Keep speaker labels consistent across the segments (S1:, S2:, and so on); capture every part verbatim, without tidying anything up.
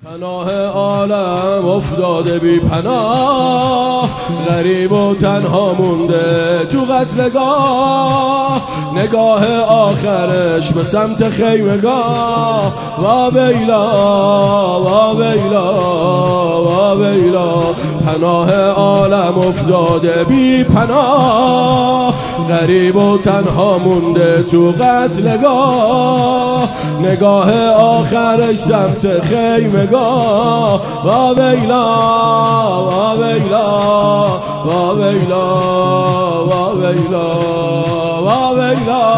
S1: پناه عالم افتاده بی پناه، غریب و تنها مونده تو قتلگاه. نگاه آخرش به سمت خیمگاه. وا ویلا وا ویلا وا ویلا، پناه عالم افتاده بی پناه، غریب و تنها مونده تو قتلگاه. نگاه آخرش سمت خیمگاه. وا ویلا وا ویلا وا ویلا وا ویلا وا ویلا.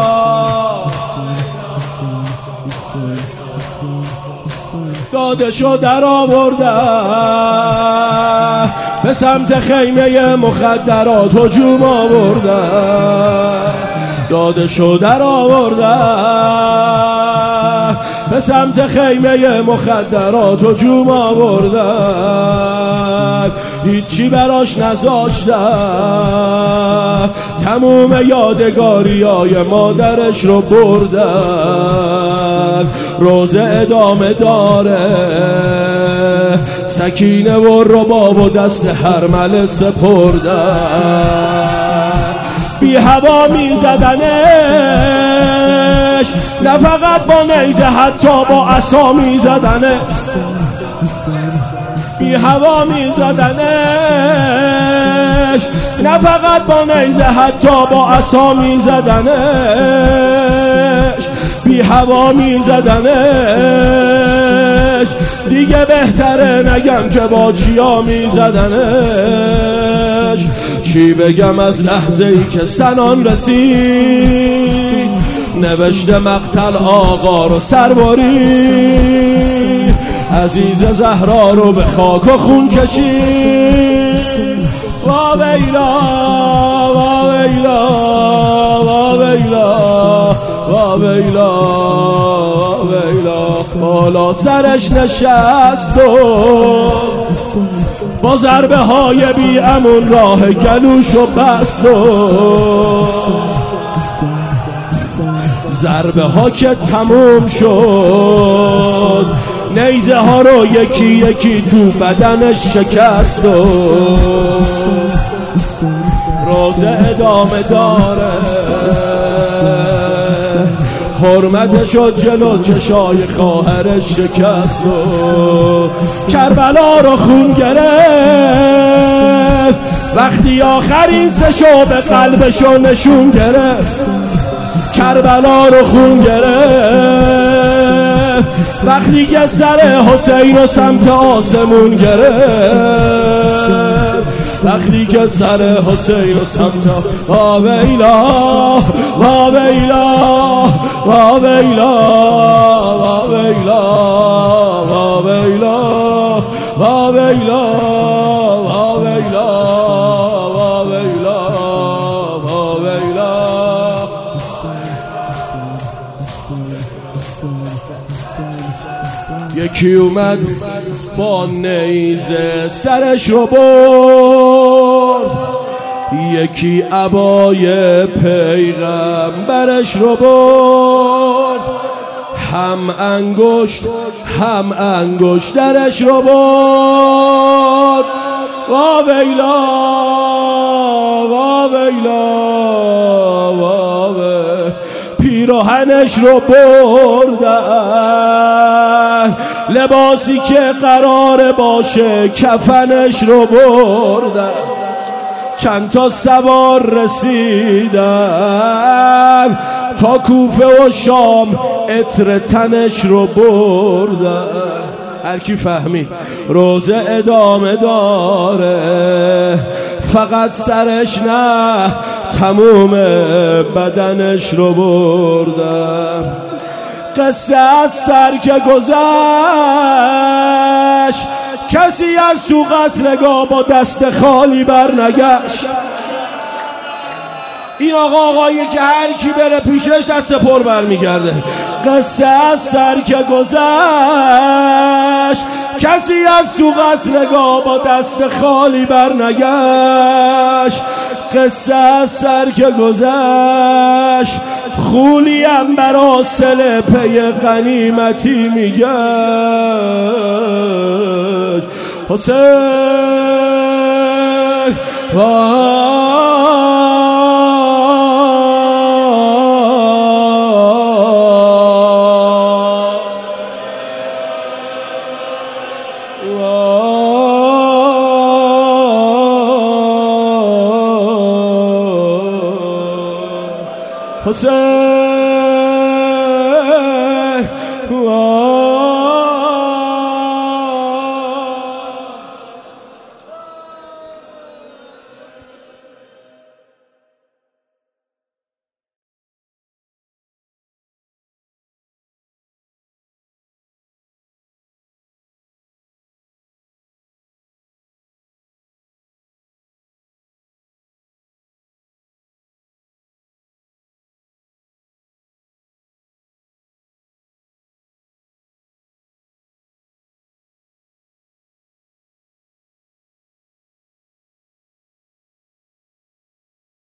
S1: دادشو در آوردن به سمت خیمه مخدرات هجوم آوردن. دادشو در آوردن به سمت خیمه مخدرات هجوم آوردن. هیچی براش نذاشتن، تموم یادگاریای مادرش رو بردن. روزه ادامه داره، سکینه و رباب و دست هرمله سپردن. بی هوا می زدنش، نه فقط با نیزه حتی با عصا می زدنش. بی هوا می زدنش، نه فقط با نیزه حتی با عصا می زدنش. بی هوا می زدنش، دیگه بهتره نگم که با چیا می زدنش. چی بگم از لحظه ای که سنان رسید، نوشته مقتل آقا رو سرباری. عزیز زهرا رو به خاک و خون کشید. وا ویلا وا ویلا وا ویلا وا ویلا وا ویلا. بالا سرش نشست و با ضربه های بی امون راه گلوش و بست و ضربه ها که تموم شد، نیزه ها رو یکی یکی تو بدنش شکست و روزه ادامه داره. حرمتش شد جلو چشای خواهرش شکست و کربلا رو خون گرفت. وقتی آخرین سشو به قلبشو نشون گرفت، کربلا رو خون گرفت. وقتی که سر حسین رو سمت آسمون گرفت، وقتی که سر حسین رو سمت وا ویلا وا ویلا وا ویلا وا ویلا وا ویلا وا ویلا وا ویلا وا ویلا وا ویلا. یکی اومد با نیزه سرش رو برد، یکی عبای پیغمبرش رو برد. هم انگشت هم انگشت درش رو برد. وا ویلا وا ویلا وا ویلا. پیراهنش رو بردن، لباسی که قرار باشه کفنش رو بردن. چند تا سوار رسیدن تا کوفه و شام، عطر تنش رو بردن. هر کی فهمید روزه ادامه داره، فقط سرش نه تموم بدنش رو بردن. قصه از سر که گذشت، کسی از تو قتلگاه با دست خالی برنگشت. این آقا آقایی که هر کی بره پیشش دست پر برمیگرده. قصه از سر که گذشت، کسی از تو قتلگاه با دست خالی برنگشت. قصه از سر که گذشت، خولیم برا سل پی غنیمتی میگه. حسین حسین